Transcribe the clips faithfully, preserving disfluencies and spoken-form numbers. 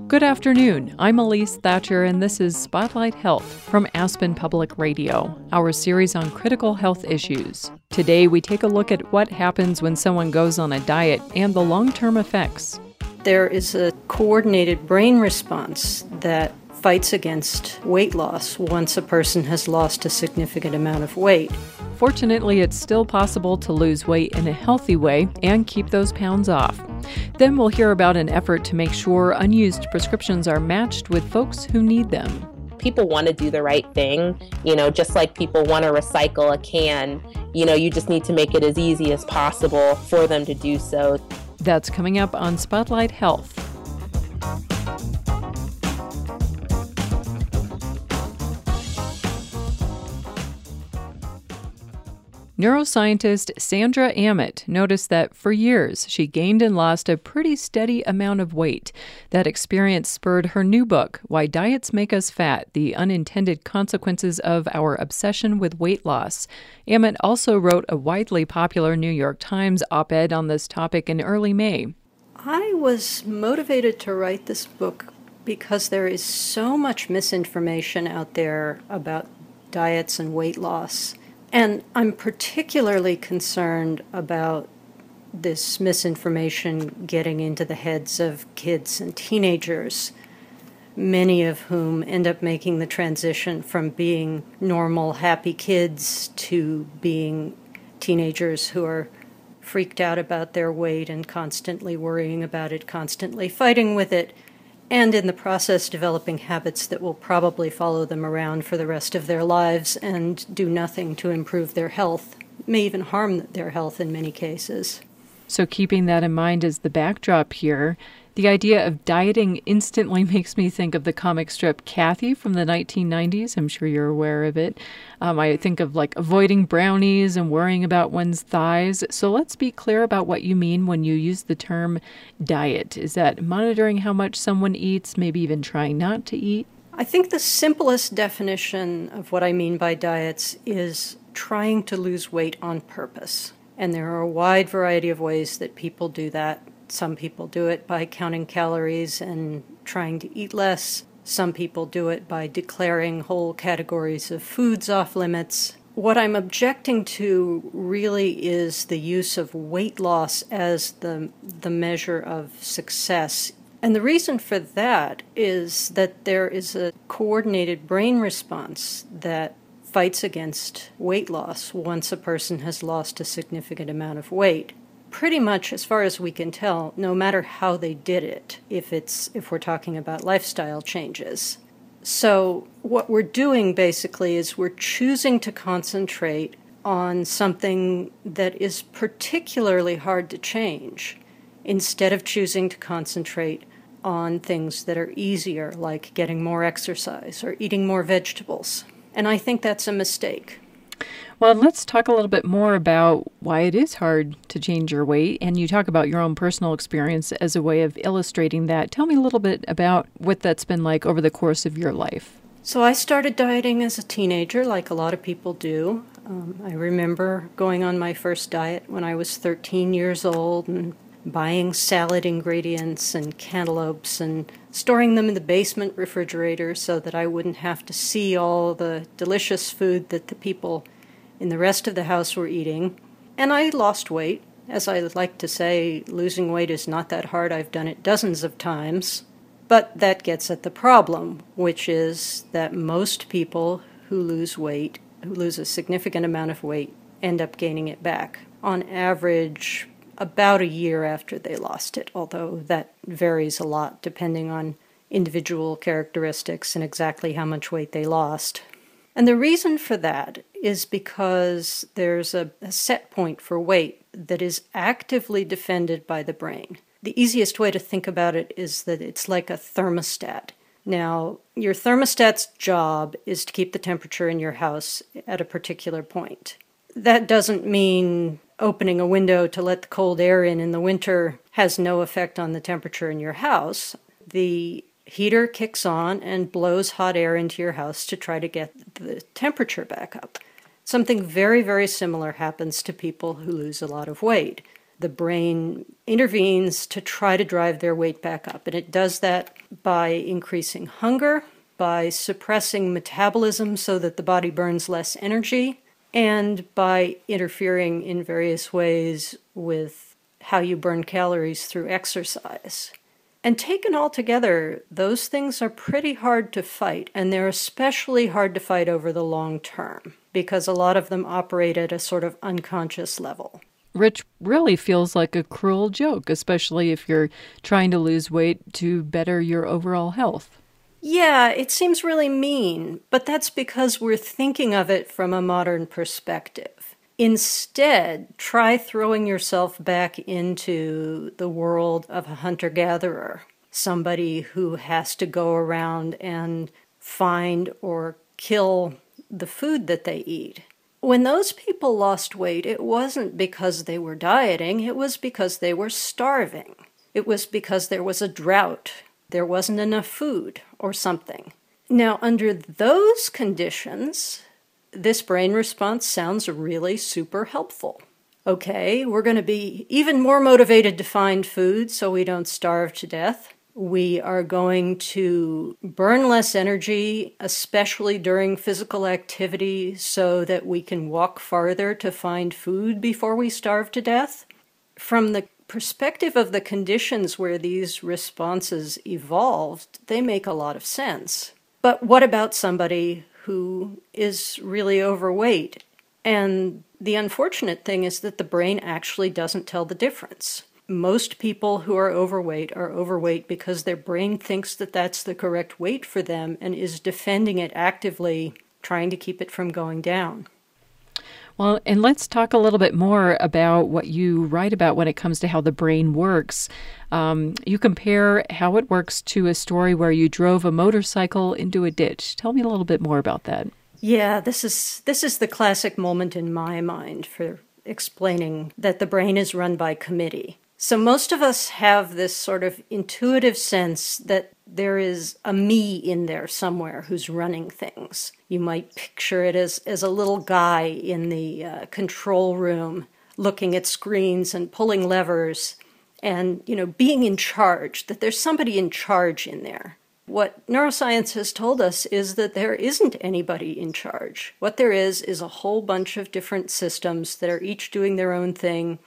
Good afternoon. I'm Elise Thatcher, and this is Spotlight Health from Aspen Public Radio, our series on critical health issues. Today, we take a look at what happens when someone goes on a diet and the long-term effects. There is a coordinated brain response that fights against weight loss once a person has lost a significant amount of weight. Fortunately, it's still possible to lose weight in a healthy way and keep those pounds off. Then we'll hear about an effort to make sure unused prescriptions are matched with folks who need them. People want to do the right thing, you know, just like people want to recycle a can. You know, you just need to make it as easy as possible for them to do so. That's coming up on Spotlight Health. Neuroscientist Sandra Ament noticed that for years she gained and lost a pretty steady amount of weight. That experience spurred her new book, Why Diets Make Us Fat: The Unintended Consequences of Our Obsession with Weight Loss. Ament also wrote a widely popular New York Times op-ed on this topic in early May. I was motivated to write this book because there is so much misinformation out there about diets and weight loss. And I'm particularly concerned about this misinformation getting into the heads of kids and teenagers, many of whom end up making the transition from being normal, happy kids to being teenagers who are freaked out about their weight and constantly worrying about it, constantly fighting with it, and in the process developing habits that will probably follow them around for the rest of their lives and do nothing to improve their health, may even harm their health in many cases. So keeping that in mind as the backdrop here, the idea of dieting instantly makes me think of the comic strip Kathy from the nineteen nineties. I'm sure you're aware of it. Um, I think of like avoiding brownies and worrying about one's thighs. So let's be clear about what you mean when you use the term diet. Is that monitoring how much someone eats, maybe even trying not to eat? I think the simplest definition of what I mean by diets is trying to lose weight on purpose. And there are a wide variety of ways that people do that. Some people do it by counting calories and trying to eat less. Some people do it by declaring whole categories of foods off limits. What I'm objecting to really is the use of weight loss as the, the measure of success. And the reason for that is that there is a coordinated brain response that fights against weight loss once a person has lost a significant amount of weight. Pretty much, as far as we can tell, no matter how they did it, if it's if we're talking about lifestyle changes. So what we're doing basically is we're choosing to concentrate on something that is particularly hard to change, instead of choosing to concentrate on things that are easier, like getting more exercise or eating more vegetables. And I think that's a mistake. Well, let's talk a little bit more about why it is hard to change your weight. And you talk about your own personal experience as a way of illustrating that. Tell me a little bit about what that's been like over the course of your life. So I started dieting as a teenager, like a lot of people do. Um, I remember going on my first diet when I was thirteen years old and buying salad ingredients and cantaloupes and storing them in the basement refrigerator so that I wouldn't have to see all the delicious food that the people in the rest of the house were eating. And I lost weight. As I like to say, losing weight is not that hard. I've done it dozens of times. But that gets at the problem, which is that most people who lose weight, who lose a significant amount of weight, end up gaining it back. On average, about a year after they lost it, although that varies a lot depending on individual characteristics and exactly how much weight they lost. And the reason for that is because there's a, a set point for weight that is actively defended by the brain. The easiest way to think about it is that it's like a thermostat. Now, your thermostat's job is to keep the temperature in your house at a particular point. That doesn't mean opening a window to let the cold air in in the winter has no effect on the temperature in your house. The heater kicks on and blows hot air into your house to try to get the temperature back up. Something very, very similar happens to people who lose a lot of weight. the brain intervenes to try to drive their weight back up. And it does that by increasing hunger, by suppressing metabolism so that the body burns less energy, and by interfering in various ways with how you burn calories through exercise. And taken all together, those things are pretty hard to fight, and they're especially hard to fight over the long term, because a lot of them operate at a sort of unconscious level. Which really feels like a cruel joke, especially if you're trying to lose weight to better your overall health. Yeah, it seems really mean, but that's because we're thinking of it from a modern perspective. Instead, try throwing yourself back into the world of a hunter-gatherer, somebody who has to go around and find or kill the food that they eat. When those people lost weight, it wasn't because they were dieting, it was because they were starving. It was because there was a drought, there wasn't enough food, or something. Now, under those conditions, this brain response sounds really super helpful. Okay, we're going to be even more motivated to find food so we don't starve to death. We are going to burn less energy, especially during physical activity, so that we can walk farther to find food before we starve to death. From the perspective of the conditions where these responses evolved, they make a lot of sense. But what about somebody who is really overweight? And the unfortunate thing is that the brain actually doesn't tell the difference. Most people who are overweight are overweight because their brain thinks that that's the correct weight for them and is defending it actively, trying to keep it from going down. Well, and let's talk a little bit more about what you write about when it comes to how the brain works. Um, you compare how it works to a story where you drove a motorcycle into a ditch. Tell me a little bit more about that. Yeah, this is this is the classic moment in my mind for explaining that the brain is run by committee. So most of us have this sort of intuitive sense that there is a me in there somewhere who's running things. You might picture it as, as a little guy in the uh, control room looking at screens and pulling levers and, you know, being in charge, that there's somebody in charge in there. What neuroscience has told us is that there isn't anybody in charge. What there is is a whole bunch of different systems that are each doing their own thing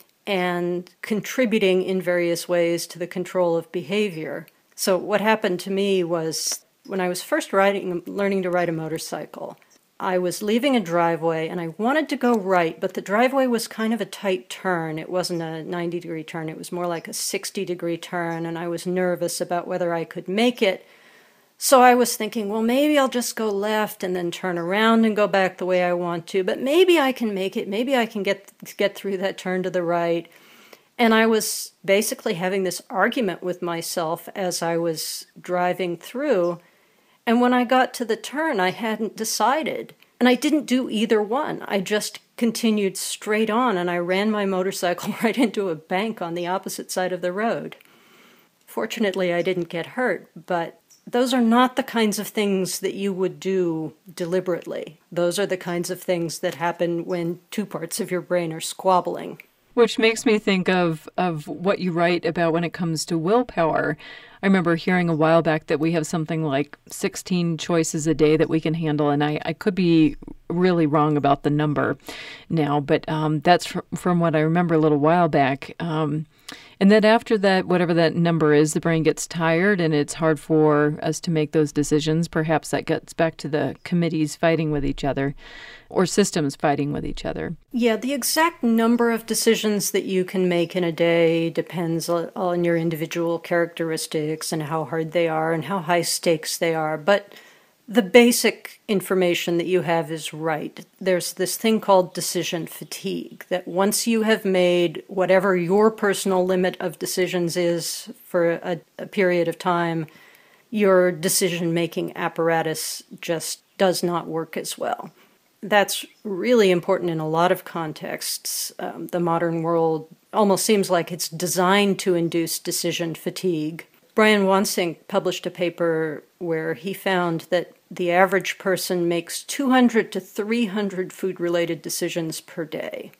and contributing in various ways to the control of behavior. So what happened to me was when I was first riding, learning to ride a motorcycle, I was leaving a driveway and I wanted to go right, but the driveway was kind of a tight turn. It wasn't a ninety degree turn, it was more like a sixty degree turn, and I was nervous about whether I could make it. So I was thinking, well, maybe I'll just go left and then turn around and go back the way I want to, but maybe I can make it. Maybe I can get get through that turn to the right. And I was basically having this argument with myself as I was driving through. And when I got to the turn, I hadn't decided. And I didn't do either one. I just continued straight on, and I ran my motorcycle right into a bank on the opposite side of the road. Fortunately, I didn't get hurt, but those are not the kinds of things that you would do deliberately. Those are the kinds of things that happen when two parts of your brain are squabbling. Which makes me think of, of what you write about when it comes to willpower. I remember hearing a while back that we have something like sixteen choices a day that we can handle, and I, I could be really wrong about the number now, but um, that's fr- from what I remember a little while back. Um, and then after that, whatever that number is, the brain gets tired and it's hard for us to make those decisions. Perhaps that gets back to the committees fighting with each other or systems fighting with each other. Yeah, the exact number of decisions that you can make in a day depends on your individual characteristics and how hard they are and how high stakes they are. But the basic information that you have is right. There's this thing called decision fatigue, that once you have made whatever your personal limit of decisions is for a, a period of time, your decision-making apparatus just does not work as well. That's really important in a lot of contexts. Um, the modern world almost seems like it's designed to induce decision fatigue. Brian Wansink published a paper where he found that the average person makes two hundred to three hundred food-related decisions per day.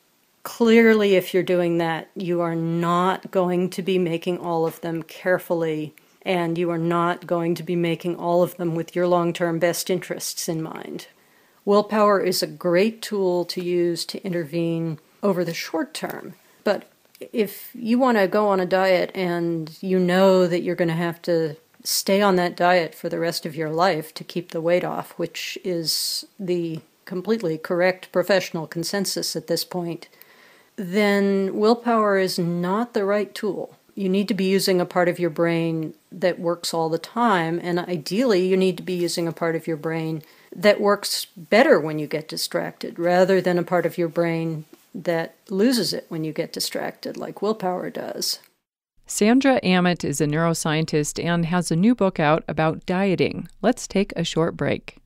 Clearly, if you're doing that, you are not going to be making all of them carefully, and you are not going to be making all of them with your long-term best interests in mind. Willpower is a great tool to use to intervene over the short term, but if you want to go on a diet and you know that you're going to have to stay on that diet for the rest of your life to keep the weight off, which is the completely correct professional consensus at this point, then willpower is not the right tool. You need to be using a part of your brain that works all the time, and ideally you need to be using a part of your brain that works better when you get distracted, rather than a part of your brain that loses it when you get distracted, like willpower does. Sandra Ament is a neuroscientist and has a new book out about dieting. Let's take a short break.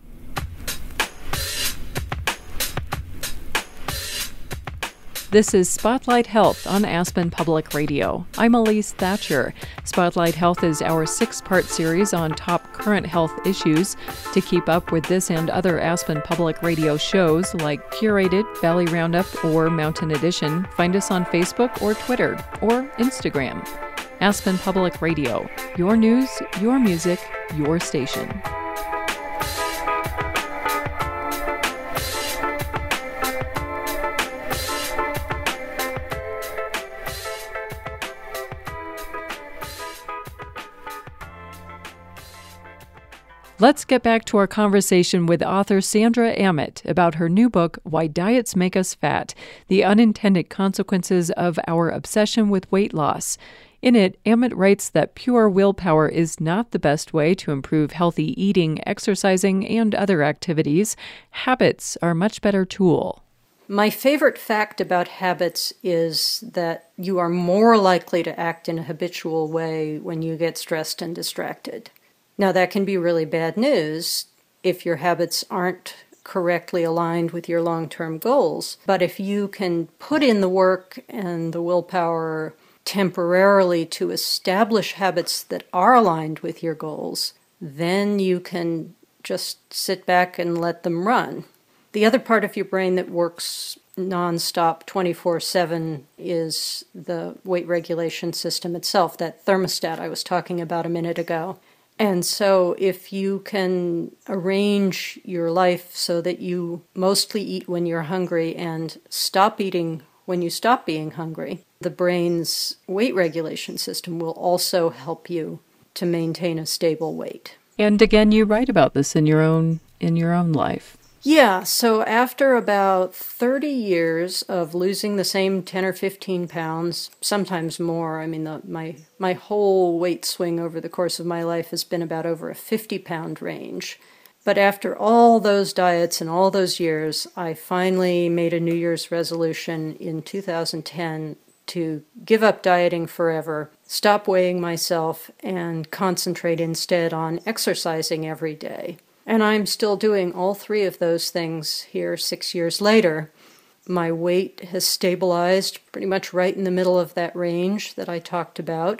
This is Spotlight Health on Aspen Public Radio. I'm Elise Thatcher. Spotlight Health is our six-part series on top current health issues. To keep up with this and other Aspen Public Radio shows like Curated, Valley Roundup, or Mountain Edition, find us on Facebook or Twitter or Instagram. Aspen Public Radio. Your news, your music, your station. Let's get back to our conversation with author Sandra Ament about her new book, Why Diets Make Us Fat: The Unintended Consequences of Our Obsession with Weight Loss. In it, Ament writes that pure willpower is not the best way to improve healthy eating, exercising, and other activities. Habits are a much better tool. My favorite fact about habits is that you are more likely to act in a habitual way when you get stressed and distracted. Now, that can be really bad news if your habits aren't correctly aligned with your long-term goals. But if you can put in the work and the willpower temporarily to establish habits that are aligned with your goals, then you can just sit back and let them run. The other part of your brain that works nonstop twenty-four seven is the weight regulation system itself, that thermostat I was talking about a minute ago. And so if you can arrange your life so that you mostly eat when you're hungry and stop eating when you stop being hungry, the brain's weight regulation system will also help you to maintain a stable weight. And again, you write about this in your own in your own life. Yeah, so after about thirty years of losing the same ten or fifteen pounds, sometimes more, I mean, the, my, my whole weight swing over the course of my life has been about over a fifty-pound range. But after all those diets and all those years, I finally made a New Year's resolution in two thousand ten to give up dieting forever, stop weighing myself, and concentrate instead on exercising every day. And I'm still doing all three of those things here six years later. My weight has stabilized pretty much right in the middle of that range that I talked about.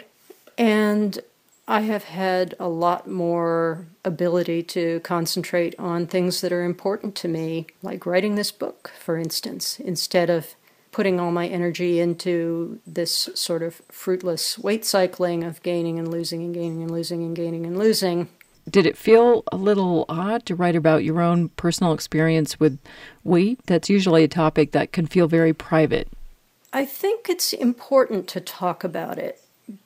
And I have had a lot more ability to concentrate on things that are important to me, like writing this book, for instance, instead of putting all my energy into this sort of fruitless weight cycling of gaining and losing and gaining and losing and gaining and losing. Did it feel a little odd to write about your own personal experience with weight? That's usually a topic that can feel very private. I think it's important to talk about it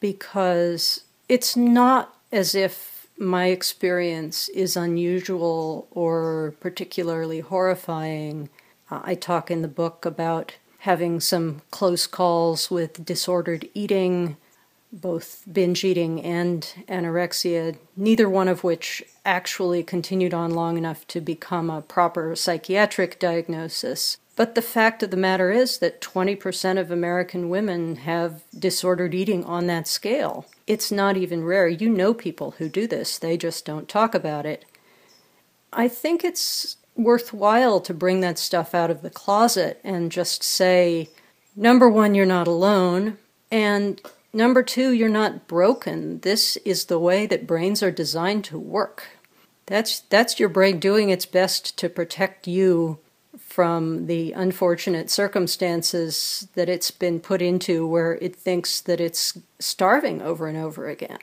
because it's not as if my experience is unusual or particularly horrifying. Uh, I talk in the book about having some close calls with disordered eating, both binge eating and anorexia, neither one of which actually continued on long enough to become a proper psychiatric diagnosis. But the fact of the matter is that twenty percent of American women have disordered eating on that scale. It's not even rare. You know people who do this. They just don't talk about it. I think it's worthwhile to bring that stuff out of the closet and just say, number one, you're not alone, and number two, you're not broken. This is the way that brains are designed to work. That's that's your brain doing its best to protect you from the unfortunate circumstances that it's been put into where it thinks that it's starving over and over again.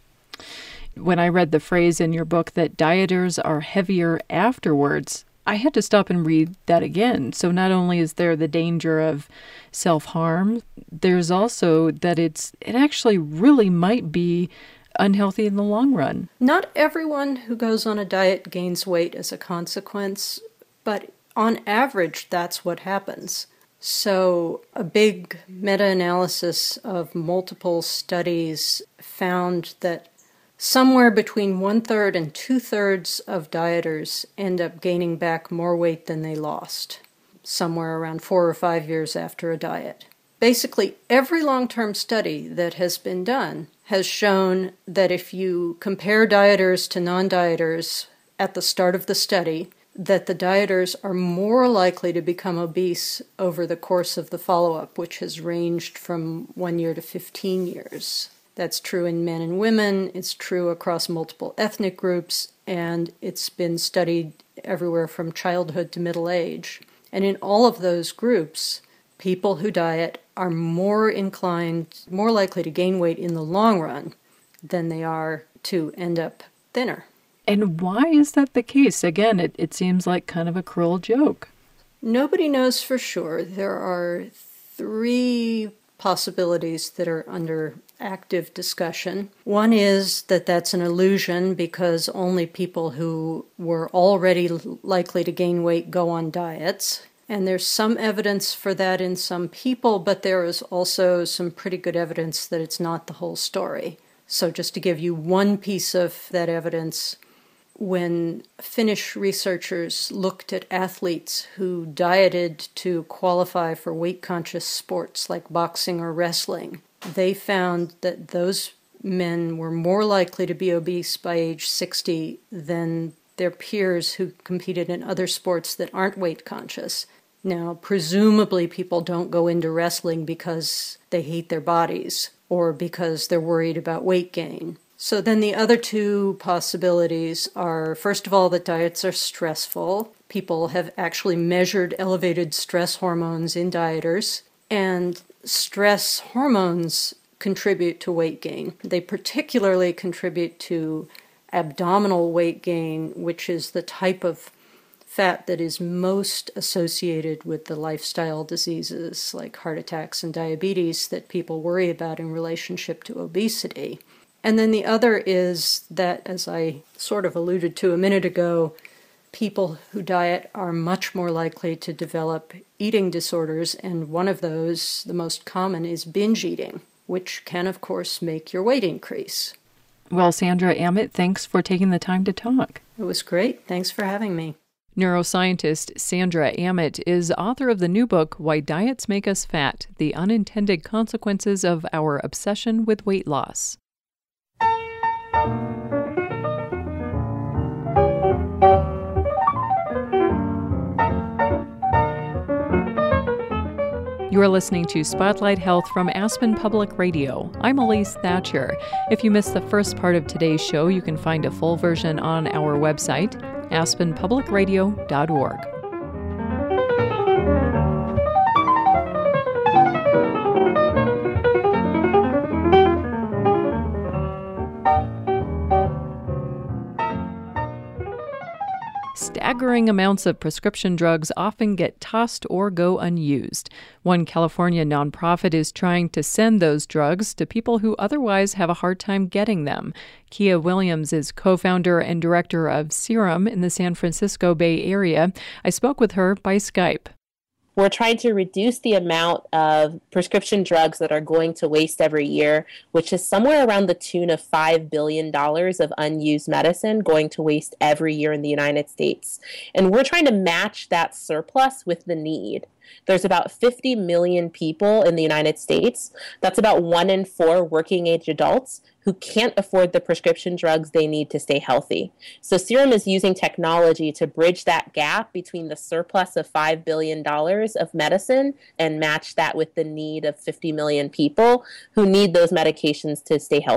When I read the phrase in your book that dieters are heavier afterwards, I had to stop and read that again. So not only is there the danger of self-harm, there's also that it's it actually really might be unhealthy in the long run. Not everyone who goes on a diet gains weight as a consequence, but on average, that's what happens. So a big meta-analysis of multiple studies found that somewhere between one-third and two-thirds of dieters end up gaining back more weight than they lost, somewhere around four or five years after a diet. Basically, every long-term study that has been done has shown that if you compare dieters to non-dieters at the start of the study, that the dieters are more likely to become obese over the course of the follow-up, which has ranged from one year to fifteen years. That's true in men and women, it's true across multiple ethnic groups, and it's been studied everywhere from childhood to middle age. And in all of those groups, people who diet are more inclined, more likely to gain weight in the long run than they are to end up thinner. And why is that the case? Again, it, it seems like kind of a cruel joke. Nobody knows for sure. There are three possibilities that are under active discussion. One is that that's an illusion because only people who were already likely to gain weight go on diets. And there's some evidence for that in some people, but there is also some pretty good evidence that it's not the whole story. So just to give you one piece of that evidence, when Finnish researchers looked at athletes who dieted to qualify for weight-conscious sports like boxing or wrestling, they found that those men were more likely to be obese by age sixty than their peers who competed in other sports that aren't weight-conscious. Now, presumably people don't go into wrestling because they hate their bodies or because they're worried about weight gain. So then the other two possibilities are, first of all, that diets are stressful. People have actually measured elevated stress hormones in dieters, and stress hormones contribute to weight gain. They particularly contribute to abdominal weight gain, which is the type of fat that is most associated with the lifestyle diseases like heart attacks and diabetes that people worry about in relationship to obesity. And then the other is that, as I sort of alluded to a minute ago, people who diet are much more likely to develop eating disorders, and one of those, the most common, is binge eating, which can, of course, make your weight increase. Well, Sandra Amitt, thanks for taking the time to talk. It was great. Thanks for having me. Neuroscientist Sandra Amitt is author of the new book, Why Diets Make Us Fat: The Unintended Consequences of Our Obsession with Weight Loss. You are listening to Spotlight Health from Aspen Public Radio. I'm Elise Thatcher. If you missed the first part of today's show, you can find a full version on our website, aspen public radio dot org. Staggering amounts of prescription drugs often get tossed or go unused. One California nonprofit is trying to send those drugs to people who otherwise have a hard time getting them. Kia Williams is co-founder and director of Serum in the San Francisco Bay Area. I spoke with her by Skype. We're trying to reduce the amount of prescription drugs that are going to waste every year, which is somewhere around the tune of five billion dollars of unused medicine going to waste every year in the United States. And we're trying to match that surplus with the need. There's about fifty million people in the United States. That's about one in four working age adults who can't afford the prescription drugs they need to stay healthy. So Serum is using technology to bridge that gap between the surplus of five billion dollars of medicine and match that with the need of fifty million people who need those medications to stay healthy.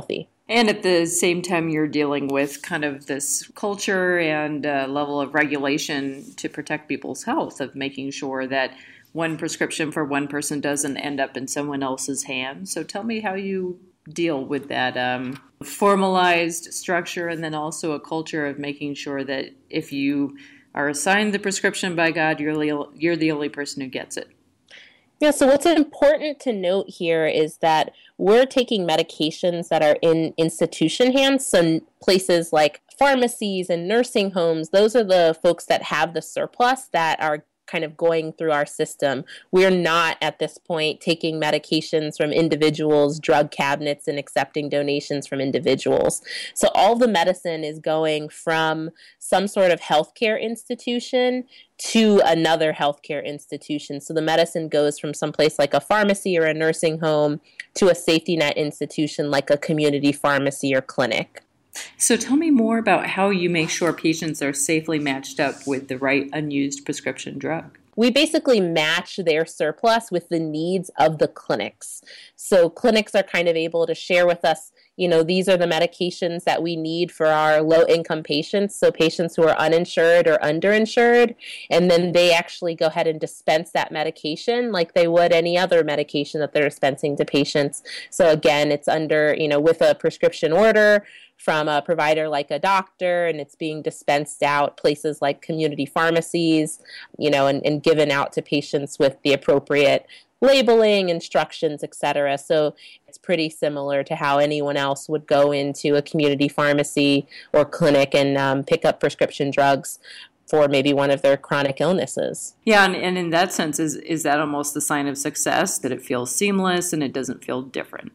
And at the same time, you're dealing with kind of this culture and uh, level of regulation to protect people's health, of making sure that one prescription for one person doesn't end up in someone else's hands. So tell me how you deal with that um, formalized structure, and then also a culture of making sure that if you are assigned the prescription by God, you're the, you're the only person who gets it. Yeah, so what's important to note here is that we're taking medications that are in institution hands, so places like pharmacies and nursing homes. Those are the folks that have the surplus that are kind of going through our system. We're not at this point taking medications from individuals, drug cabinets, and accepting donations from individuals. So all the medicine is going from some sort of healthcare institution to another healthcare institution. So the medicine goes from someplace like a pharmacy or a nursing home to a safety net institution like a community pharmacy or clinic. So tell me more about how you make sure patients are safely matched up with the right unused prescription drug. We basically match their surplus with the needs of the clinics. So clinics are kind of able to share with us, you know, these are the medications that we need for our low-income patients, so patients who are uninsured or underinsured, and then they actually go ahead and dispense that medication like they would any other medication that they're dispensing to patients. So again, it's under, you know, with a prescription order from a provider like a doctor, and it's being dispensed out places like community pharmacies, you know, and, and given out to patients with the appropriate labeling, instructions, et cetera. So it's pretty similar to how anyone else would go into a community pharmacy or clinic and um, pick up prescription drugs for maybe one of their chronic illnesses. Yeah, and, and in that sense, is is that almost the sign of success, that it feels seamless and it doesn't feel different?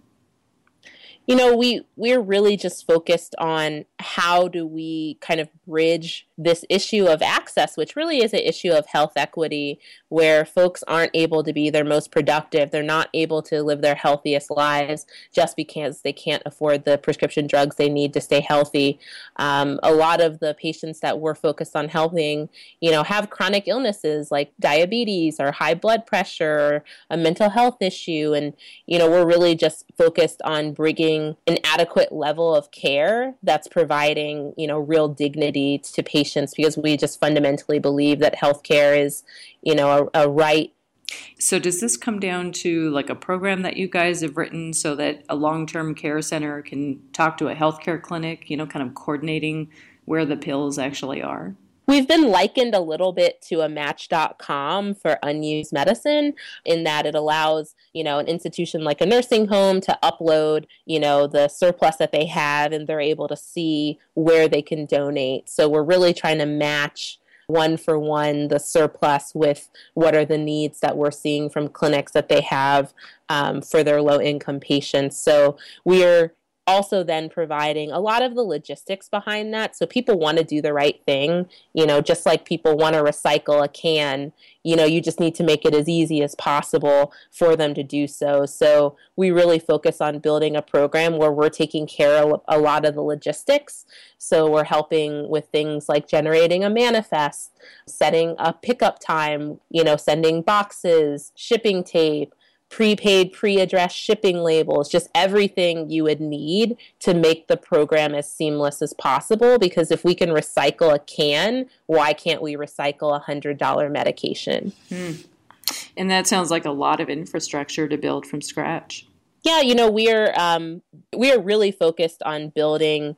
You know, we, we're really just focused on how do we kind of bridge this issue of access, which really is an issue of health equity, where folks aren't able to be their most productive. They're not able to live their healthiest lives just because they can't afford the prescription drugs they need to stay healthy. Um, a lot of the patients that we're focused on helping, you know, have chronic illnesses like diabetes or high blood pressure or a mental health issue. And, you know, we're really just focused on bringing an adequate level of care that's providing, you know, real dignity to patients, because we just fundamentally believe that healthcare is, you know, a, a right. So does this come down to like a program that you guys have written so that a long-term care center can talk to a healthcare clinic, you know, kind of coordinating where the pills actually are? We've been likened a little bit to a match dot com for unused medicine, in that it allows, you know, an institution like a nursing home to upload, you know, the surplus that they have, and they're able to see where they can donate. So we're really trying to match one for one the surplus with what are the needs that we're seeing from clinics that they have um, for their low income patients. So we're also then providing a lot of the logistics behind that. So people want to do the right thing, you know, just like people want to recycle a can, you know, you just need to make it as easy as possible for them to do so. So we really focus on building a program where we're taking care of a lot of the logistics. So we're helping with things like generating a manifest, setting a pickup time, you know, sending boxes, shipping tape, prepaid, pre-addressed shipping labels, just everything you would need to make the program as seamless as possible. Because if we can recycle a can, why can't we recycle a one hundred dollars medication? Hmm. And that sounds like a lot of infrastructure to build from scratch. Yeah, you know, we're um, we're really focused on building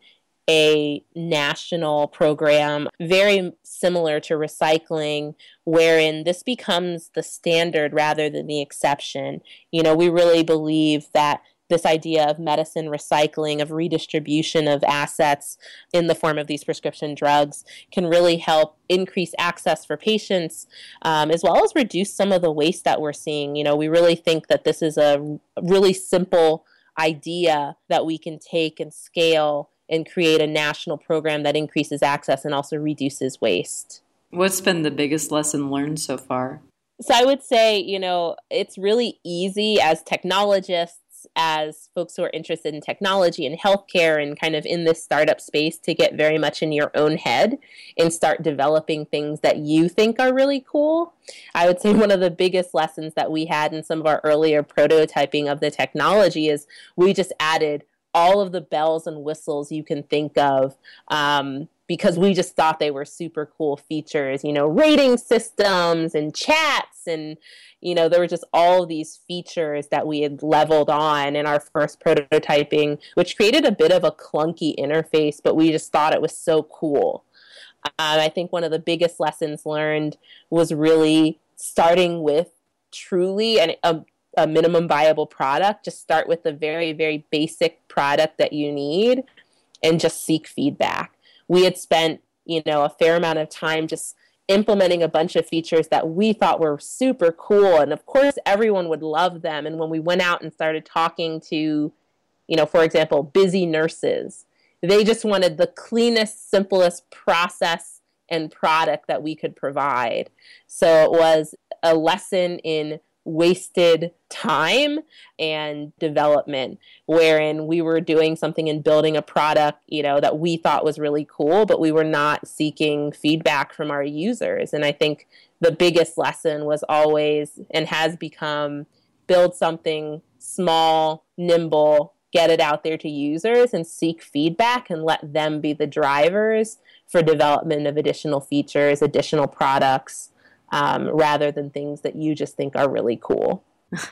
a national program very similar to recycling, wherein this becomes the standard rather than the exception. You know, we really believe that this idea of medicine recycling, of redistribution of assets in the form of these prescription drugs, can really help increase access for patients, um, as well as reduce some of the waste that we're seeing. You know, we really think that this is a really simple idea that we can take and scale and create a national program that increases access and also reduces waste. What's been the biggest lesson learned so far? So I would say, you know, it's really easy as technologists, as folks who are interested in technology and healthcare and kind of in this startup space, to get very much in your own head and start developing things that you think are really cool. I would say one of the biggest lessons that we had in some of our earlier prototyping of the technology is we just added all of the bells and whistles you can think of, um, because we just thought they were super cool features, you know, rating systems and chats, and, you know, there were just all these features that we had leveled on in our first prototyping, which created a bit of a clunky interface, but we just thought it was so cool. Um, I think one of the biggest lessons learned was really starting with truly an, a, a minimum viable product. Just start with the very, very basic product that you need and just seek feedback. We had spent, you know, a fair amount of time just implementing a bunch of features that we thought were super cool. And of course, everyone would love them. And when we went out and started talking to, you know, for example, busy nurses, they just wanted the cleanest, simplest process and product that we could provide. So it was a lesson in wasted time and development, wherein we were doing something and building a product, you know, that we thought was really cool, but we were not seeking feedback from our users. And I think the biggest lesson was always, and has become, build something small, nimble, get it out there to users and seek feedback and let them be the drivers for development of additional features, additional products, Um, rather than things that you just think are really cool.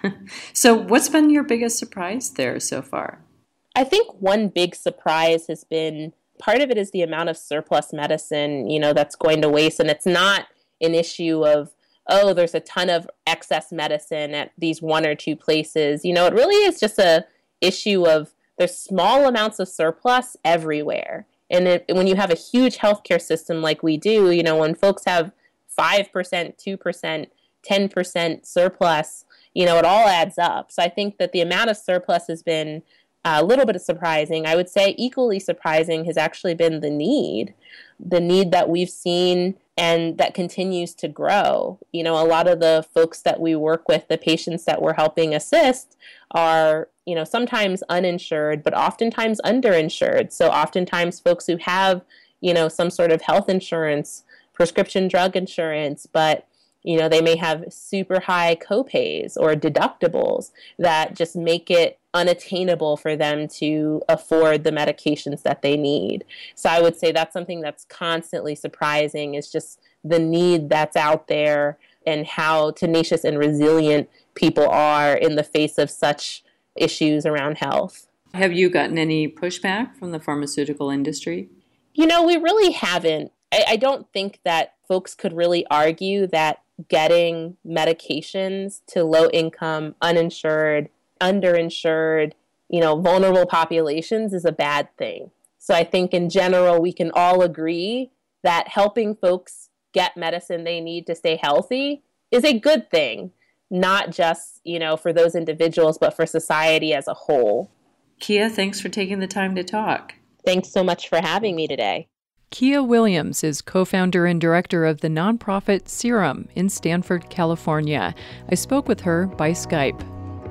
So what's been your biggest surprise there so far? I think one big surprise has been, part of it is the amount of surplus medicine, you know, that's going to waste. And it's not an issue of, oh, there's a ton of excess medicine at these one or two places. You know, it really is just a issue of there's small amounts of surplus everywhere. And it, when you have a huge healthcare system like we do, you know, when folks have five percent, two percent, ten percent surplus, you know, it all adds up. So I think that the amount of surplus has been a little bit surprising. I would say equally surprising has actually been the need, the need that we've seen and that continues to grow. You know, a lot of the folks that we work with, the patients that we're helping assist are, you know, sometimes uninsured, but oftentimes underinsured. So oftentimes folks who have, you know, some sort of health insurance, prescription drug insurance, but, you know, they may have super high copays or deductibles that just make it unattainable for them to afford the medications that they need. So I would say that's something that's constantly surprising, is just the need that's out there and how tenacious and resilient people are in the face of such issues around health. Have you gotten any pushback from the pharmaceutical industry? You know, we really haven't. I, I don't think that folks could really argue that getting medications to low-income, uninsured, underinsured, you know, vulnerable populations is a bad thing. So I think in general, we can all agree that helping folks get medicine they need to stay healthy is a good thing, not just, you know, for those individuals, but for society as a whole. Kia, thanks for taking the time to talk. Thanks so much for having me today. Kia Williams is co-founder and director of the nonprofit Serum in Stanford, California. I spoke with her by Skype.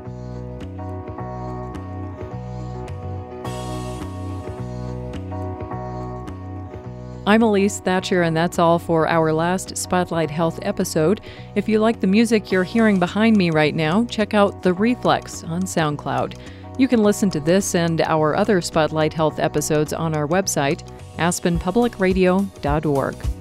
I'm Elise Thatcher, and that's all for our last Spotlight Health episode. If you like the music you're hearing behind me right now, check out The Reflex on SoundCloud. You can listen to this and our other Spotlight Health episodes on our website, aspen public radio dot org.